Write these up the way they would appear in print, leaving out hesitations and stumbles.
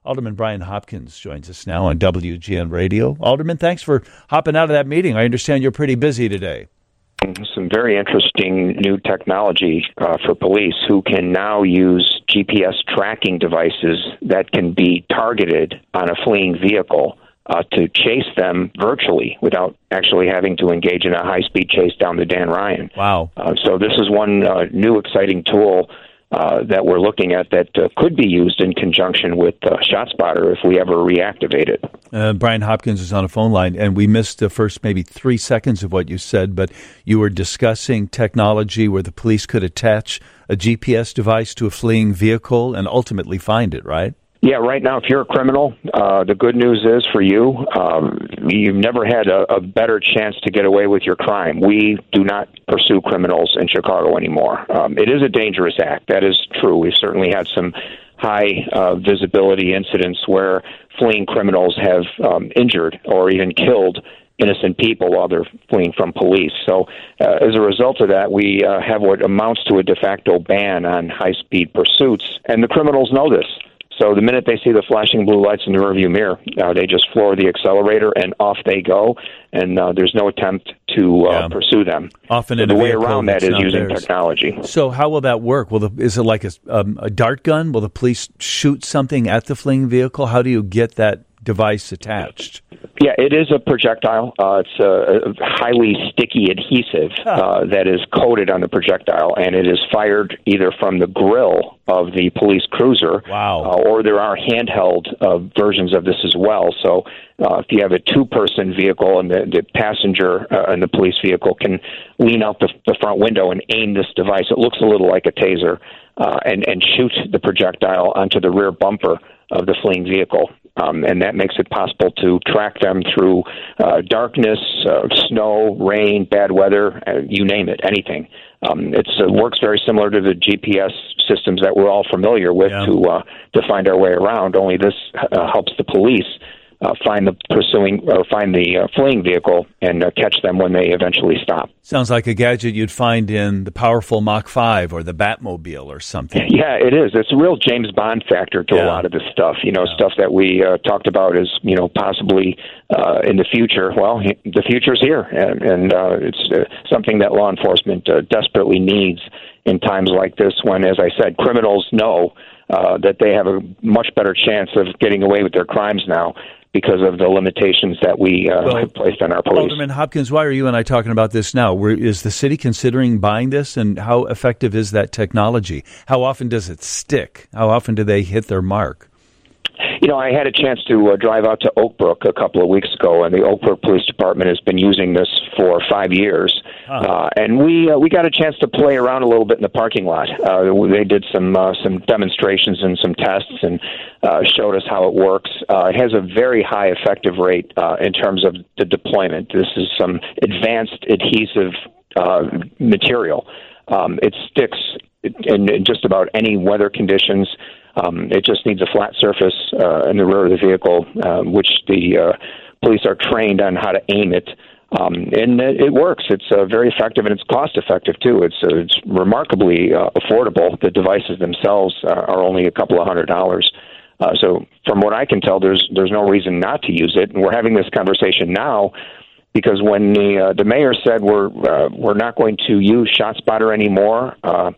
Alderman Brian Hopkins joins us now on WGN Radio. Alderman, thanks for hopping out of that meeting. I understand you're pretty busy today. Some very interesting new technology for police who can now use GPS tracking devices that can be targeted on a fleeing vehicle to chase them virtually without actually having to engage in a high-speed chase down the Dan Ryan. Wow. So this is one new exciting tool that we're looking at that could be used in conjunction with ShotSpotter if we ever reactivate it. Brian Hopkins is on a phone line, and we missed the first maybe 3 seconds of what you said, but you were discussing technology where the police could attach a GPS device to a fleeing vehicle and ultimately find it, right? Yeah, right now, if you're a criminal, the good news is for you, you've never had a better chance to get away with your crime. We do not pursue criminals in Chicago anymore. It is a dangerous act. That is true. We've certainly had some high visibility incidents where fleeing criminals have injured or even killed innocent people while they're fleeing from police. So as a result of that, we have what amounts to a de facto ban on high-speed pursuits, and the criminals know this. So the minute they see the flashing blue lights in the rearview mirror, they just floor the accelerator and off they go, and there's no attempt to pursue them. Often so in the a way vehicle around that is using theirs. technology. So how will that work? Is it like a dart gun? Will the police shoot something at the fleeing vehicle? How do you get that device attached? Yeah, it is a projectile. It's a highly sticky adhesive that is coated on the projectile, and it is fired either from the grill of the police cruiser, or there are handheld versions of this as well. So if you have a two-person vehicle and the passenger in the police vehicle can lean out the front window and aim this device, it looks a little like a taser, and shoot the projectile onto the rear bumper of the fleeing vehicle. And that makes it possible to track them through darkness, snow, rain, bad weather, you name it, anything. It works very similar to the GPS systems that we're all familiar with to find our way around, only this helps the police find the fleeing vehicle and catch them when they eventually stop. Sounds like a gadget you'd find in the powerful Mach 5 or the Batmobile or something. Yeah, it is. It's a real James Bond factor to a lot of this stuff. Stuff that we talked about as possibly in the future. Well, the future's here, and it's something that law enforcement desperately needs in times like this when, as I said, criminals know that they have a much better chance of getting away with their crimes now because of the limitations that we have placed on our police. Alderman Hopkins, why are you and I talking about this now? Is the city considering buying this, and how effective is that technology? How often does it stick? How often do they hit their mark? I had a chance to drive out to Oak Brook a couple of weeks ago, and the Oak Brook Police Department has been using this for 5 years. And we got a chance to play around a little bit in the parking lot. They did some demonstrations and some tests and showed us how it works. It has a very high effective rate in terms of the deployment. This is some advanced adhesive material. It sticks in just about any weather conditions. It just needs a flat surface in the rear of the vehicle, which the police are trained on how to aim it. And it works. It's very effective, and it's cost-effective, too. It's remarkably affordable. The devices themselves are only a couple of $100. So from what I can tell, there's no reason not to use it. And we're having this conversation now because when the mayor said we're not going to use ShotSpotter anymore,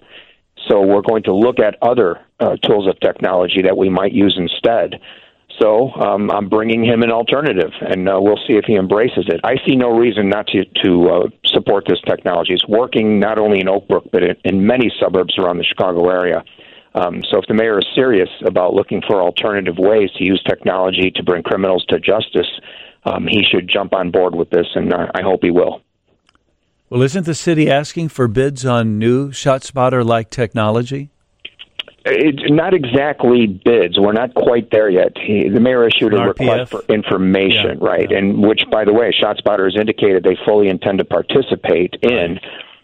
so we're going to look at other tools of technology that we might use instead. So I'm bringing him an alternative, and we'll see if he embraces it. I see no reason not to support this technology. It's working not only in Oak Brook, but in many suburbs around the Chicago area. So if the mayor is serious about looking for alternative ways to use technology to bring criminals to justice, he should jump on board with this, and I hope he will. Well, isn't the city asking for bids on new ShotSpotter-like technology? It's not exactly bids. We're not quite there yet. The mayor issued a request for information, right? And which, by the way, ShotSpotter has indicated they fully intend to participate in.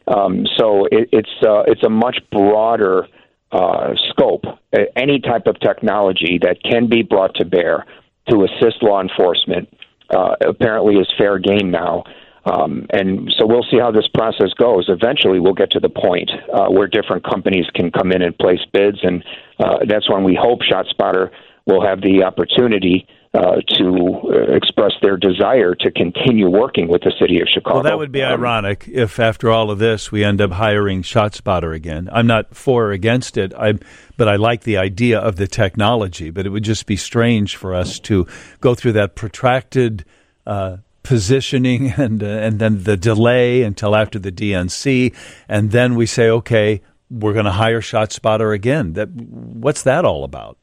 So it's a much broader scope. Any type of technology that can be brought to bear to assist law enforcement apparently is fair game now. And so we'll see how this process goes. Eventually, we'll get to the point where different companies can come in and place bids, and that's when we hope ShotSpotter will have the opportunity to express their desire to continue working with the city of Chicago. Well, that would be ironic if, after all of this, we end up hiring ShotSpotter again. I'm not for or against it, but I like the idea of the technology. But it would just be strange for us to go through that protracted positioning and then the delay until after the DNC, and then we say, okay, we're going to hire ShotSpotter again. What's that all about?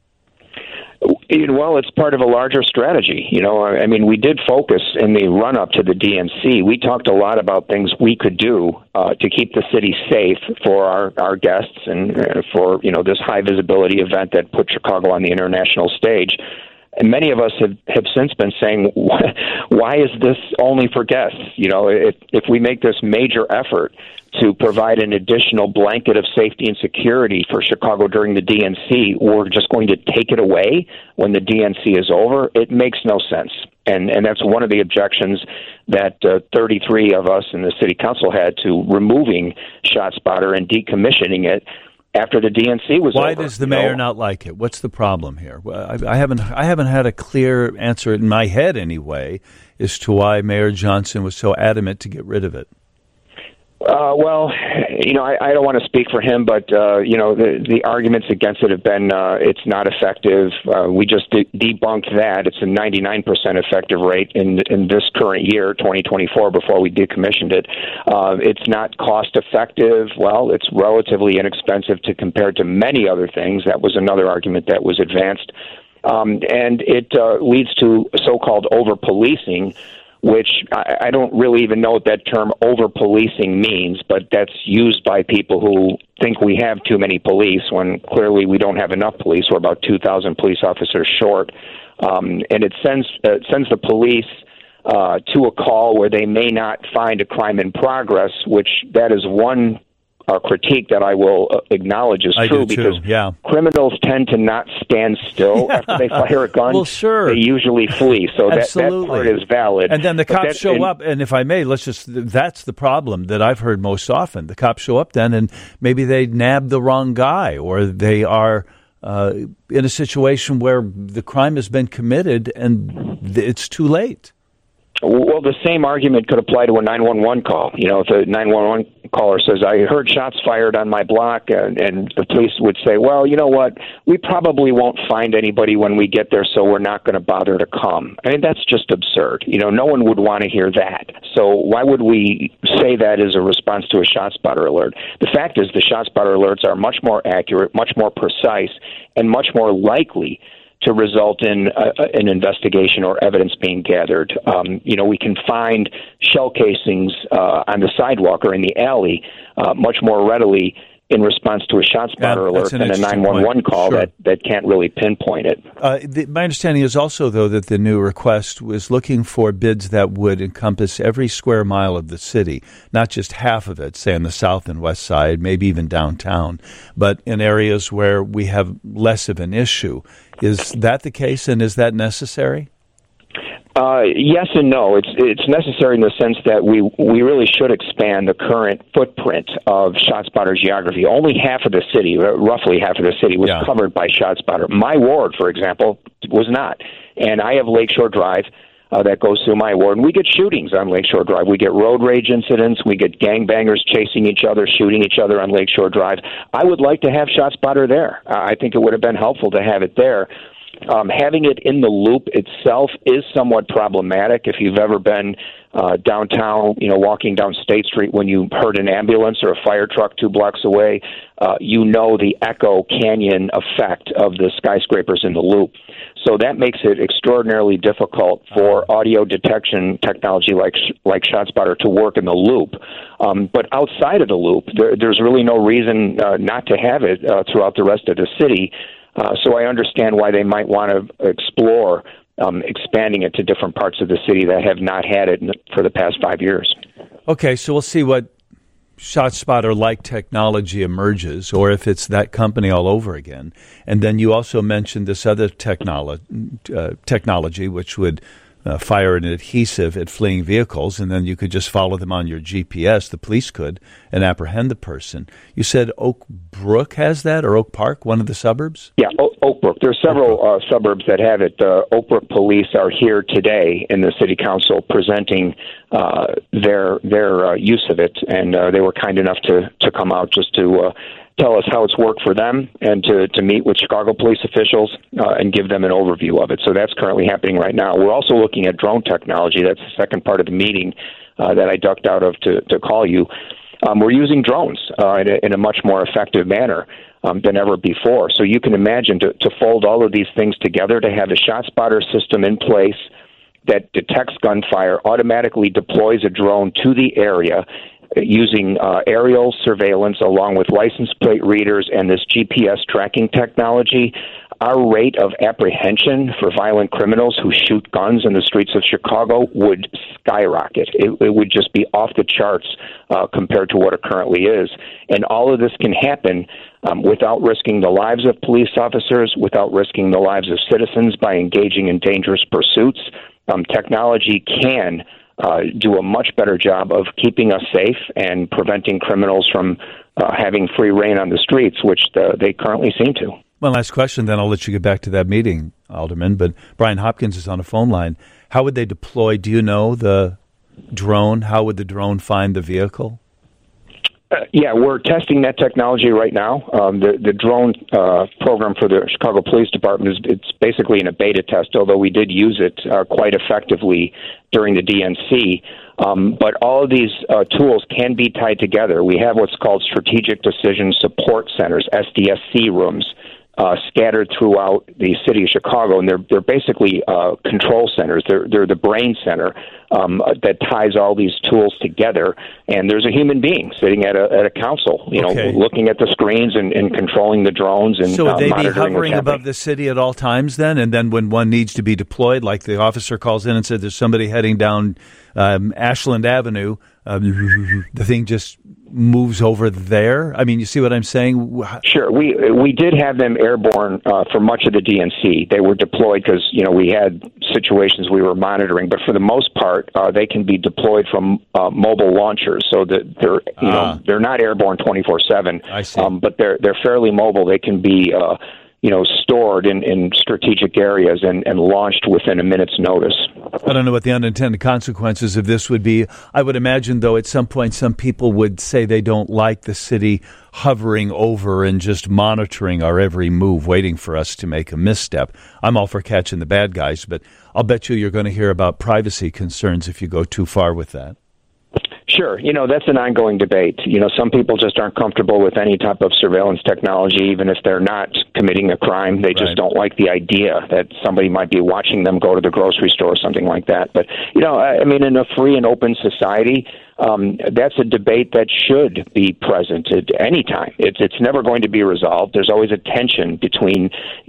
Well, it's part of a larger strategy. I mean, we did focus in the run-up to the DNC. We talked a lot about things we could do to keep the city safe for our guests and for, this high-visibility event that put Chicago on the international stage. And many of us have since been saying, why is this only for guests? If we make this major effort to provide an additional blanket of safety and security for Chicago during the DNC, we're just going to take it away when the DNC is over. It makes no sense. And that's one of the objections that 33 of us in the city council had to removing ShotSpotter and decommissioning it after the DNC was over. Why does the mayor not like it? What's the problem here? Well, I haven't had a clear answer in my head anyway as to why Mayor Johnson was so adamant to get rid of it. Well, I don't want to speak for him, but, the arguments against it have been it's not effective. We just debunked that. It's a 99% effective rate in this current year, 2024, before we decommissioned it. It's not cost effective. Well, it's relatively inexpensive compared to many other things. That was another argument that was advanced. And it leads to so-called over-policing, which I don't really even know what that term over-policing means, but that's used by people who think we have too many police when clearly we don't have enough police. We're about 2,000 police officers short. And it sends the police to a call where they may not find a crime in progress, which that is one critique that I will acknowledge is true, because criminals tend to not stand still after they fire a gun. Well, sure. They usually flee, so that part is valid. And then the cops show up, and if I may, that's the problem that I've heard most often. The cops show up then, and maybe they nabbed the wrong guy, or they are in a situation where the crime has been committed and it's too late. Well, the same argument could apply to a 911 call. If a 911 caller says, I heard shots fired on my block, and the police would say, well, you know what, we probably won't find anybody when we get there, so we're not going to bother to come. I mean, that's just absurd. No one would want to hear that. So why would we say that as a response to a ShotSpotter alert? The fact is the ShotSpotter alerts are much more accurate, much more precise, and much more likely to result in an investigation or evidence being gathered. We can find shell casings on the sidewalk or in the alley much more readily in response to a ShotSpotter alert than a 911 call that can't really pinpoint it. My understanding is also, though, that the new request was looking for bids that would encompass every square mile of the city, not just half of it, say on the south and west side, maybe even downtown, but in areas where we have less of an issue. Is that the case, and is that necessary? Yes and no. It's necessary in the sense that we really should expand the current footprint of ShotSpotter geography. Only half of the city, roughly half of the city, was covered by ShotSpotter. My ward, for example, was not. And I have Lakeshore Drive that goes through my ward, and we get shootings on Lakeshore Drive. We get road rage incidents. We get gangbangers chasing each other, shooting each other on Lakeshore Drive. I would like to have ShotSpotter there. I think it would have been helpful to have it there. Having it in the loop itself is somewhat problematic. If you've ever been downtown, walking down State Street when you heard an ambulance or a fire truck 2 blocks away, the Echo Canyon effect of the skyscrapers in the loop. So that makes it extraordinarily difficult for audio detection technology like ShotSpotter to work in the loop. But outside of the loop, there's really no reason not to have it throughout the rest of the city. So I understand why they might want to explore expanding it to different parts of the city that have not had it for the past 5 years. Okay, so we'll see what ShotSpotter-like technology emerges, or if it's that company all over again. And then you also mentioned this other technology, which would fire an adhesive at fleeing vehicles, and then you could just follow them on your GPS, the police could, and apprehend the person. You said Oak Brook has that, or Oak Park, one of the suburbs? Yeah, Oak Brook. There are several suburbs that have it. Oak Brook police are here today in the city council presenting their use of it, and they were kind enough to come out just to tell us how it's worked for them and to meet with Chicago police officials and give them an overview of it. So that's currently happening right now. We're also looking at drone technology. That's the second part of the meeting that I ducked out of to call you. We're using drones in a much more effective manner than ever before. So you can imagine to fold all of these things together, to have a ShotSpotter system in place that detects gunfire, automatically deploys a drone to the area, using aerial surveillance along with license plate readers and this GPS tracking technology. Our rate of apprehension for violent criminals who shoot guns in the streets of Chicago would skyrocket. It would just be off the charts compared to what it currently is. And all of this can happen without risking the lives of police officers, without risking the lives of citizens by engaging in dangerous pursuits. Technology can do a much better job of keeping us safe and preventing criminals from having free reign on the streets, which they currently seem to. One last question, then I'll let you get back to that meeting, Alderman. But Brian Hopkins is on a phone line. How would they deploy, do you know, the drone? How would the drone find the vehicle? Yeah, we're testing that technology right now. The drone program for the Chicago Police Department it's basically in a beta test, although we did use it quite effectively during the DNC. But all of these tools can be tied together. We have what's called Strategic Decision Support Centers, SDSC rooms, scattered throughout the city of Chicago, and they're basically control centers. They're the brain center that ties all these tools together. And there's a human being sitting at a council, looking at the screens and controlling the drones and so would they be monitoring hovering above the city at all times then? And then when one needs to be deployed, like the officer calls in and said there's somebody heading down Ashland Avenue, the thing just moves over there? I mean, you see what I'm saying? Sure. We did have them airborne for much of the DNC. They were deployed because, we had situations we were monitoring, but for the most part, they can be deployed from mobile launchers, so that they're not airborne 24/7. I see. But they're fairly mobile. They can be stored in strategic areas and launched within a minute's notice. I don't know what the unintended consequences of this would be. I would imagine, though, at some point some people would say they don't like the city hovering over and just monitoring our every move, waiting for us to make a misstep. I'm all for catching the bad guys, but I'll bet you're going to hear about privacy concerns if you go too far with that. Sure. That's an ongoing debate. Some people just aren't comfortable with any type of surveillance technology, even if they're not committing a crime. They just don't like the idea that somebody might be watching them go to the grocery store or something like that. But, in a free and open society, that's a debate that should be present at any time. It's never going to be resolved. There's always a tension between,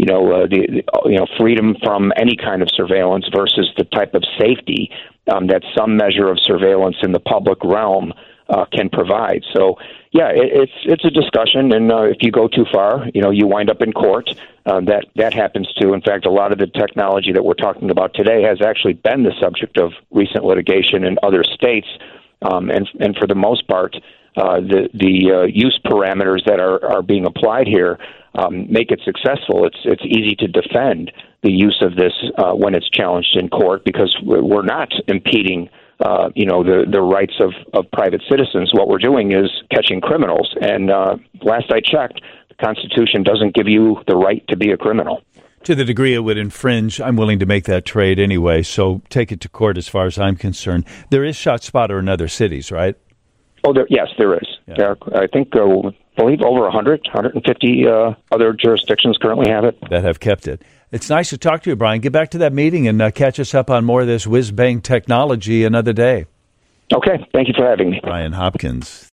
freedom from any kind of surveillance versus the type of safety that some measure of surveillance in the public realm can provide. So, yeah, it's a discussion, and if you go too far, you wind up in court. That happens too. In fact, a lot of the technology that we're talking about today has actually been the subject of recent litigation in other states, and for the most part, the use parameters that are being applied here make it successful. It's easy to defend the use of this when it's challenged in court because we're not impeding the rights of private citizens. What we're doing is catching criminals. And last I checked, the Constitution doesn't give you the right to be a criminal. To the degree it would infringe, I'm willing to make that trade anyway, so take it to court as far as I'm concerned. There is ShotSpotter in other cities, right? Oh, yes, there is. Yeah. There are, I think, I believe over 150 other jurisdictions currently have it. That have kept it. It's nice to talk to you, Brian. Get back to that meeting and catch us up on more of this whiz-bang technology another day. Okay. Thank you for having me. Brian Hopkins.